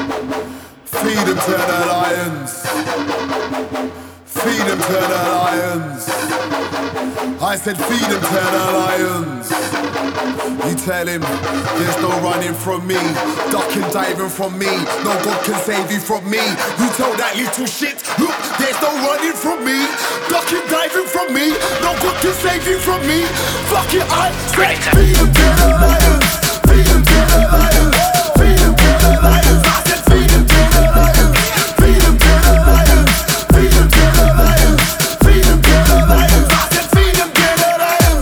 Feed them to the lions. Feed them to the lions. I said feed them to the lions. You tell him there's no running from me, ducking, diving from me. No God can save you from me. You tell that little shit, look, there's no running from me, ducking, diving from me. No God can save you from me. Fuck it, I said feed them to the lions. Feed them to the lions. Feed them to the lions. I said feed them to the lions. Feed them to the lions. Feed them to the lions. Feed them to the lions. I said feed them to the lions.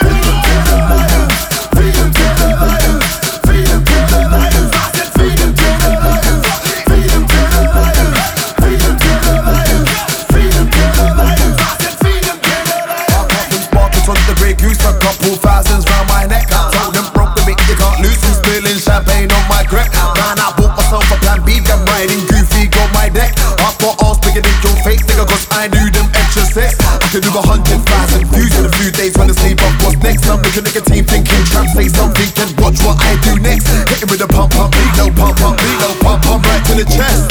Feed them to the lions. Feed them to the lions. I said feed them to the lions. Feed them to the lions. Feed them to the lions. Feed them to the lions. I said feed them to the lions. I got them sparklers on the Grey Goose, a couple thousands round my neck. I told them broke the bit, you can't lose. I'm spilling champagne on my grip. Man, I bought myself a plan B, I'm riding goofy, got my deck. I got arms bigger than your face, nigga, cause I knew them extra sex. I could do 100,000 views in a few days when I sleep up. What's next? I'm looking like a team thinking, trap, say something and watch what I do next. Hit him with a pump, pump, reload, pump, pump, reload, pump, pump, right to the chest.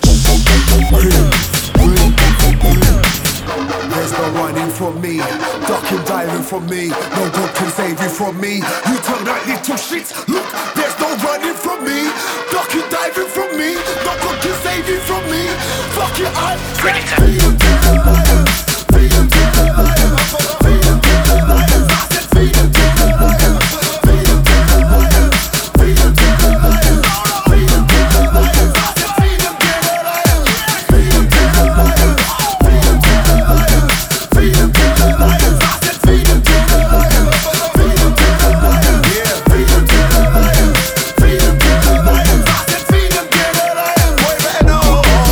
There's no running from me, ducking, diving from me. No God can save you from me. You tell that little shit, look, there's no running from me, ducking, diving from me. No God can save you from me. Fuck it, I said feed them to the lions. Feed them to the lions. Feed them to the lions. I said feed them to the lions. Feed them to the lions. Feed them to the lions. Feed them to the lions. I said feed them to the lions. Feed them to the lions. Feed them to the lions. Feed them to the lions. I said feed them to the lions. Feed them to the lions. Yeah, feed them to the lions. Feed them to the lions. I said feed them to the lions. Boy, better know.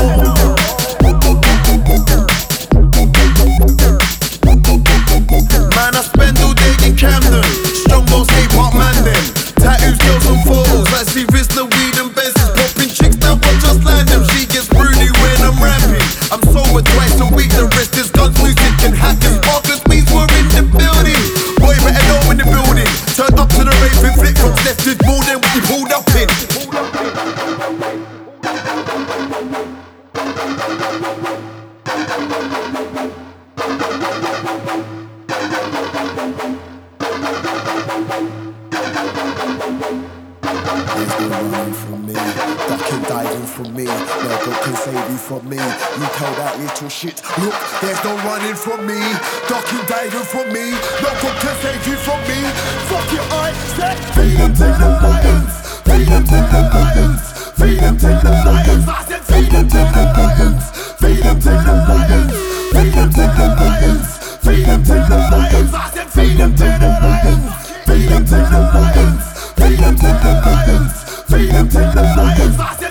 Man, I spend all day in Camden. Strong bones, hip hop man them. Tattoos, girls and photos. Like see Rizzler, weed and Benzes. Popping chicks now, but just land them. She gets broody when I'm rapping. I'm sober twice a week. The rest is guns, music and hackers. Sparklers, means we're in the building. Boy, better know in the building. Turn up to the rave and flick from left did more than what you pulled up in. There's no running from me, ducking, diving from me. No God can save you from me. You tell that little shit, look, there's no running from me, ducking, diving from me. No God can save you from me. Fuck it, I said feed them to the lions. Feed them to the lions. Feed them to the lions. I said feed them to the lions. Feed them to the lions. Feed them to the lions. Feed them to the lions. I said feed them to the lions. Feed them to the lions. Feed them to the lions. Feed them to the lions.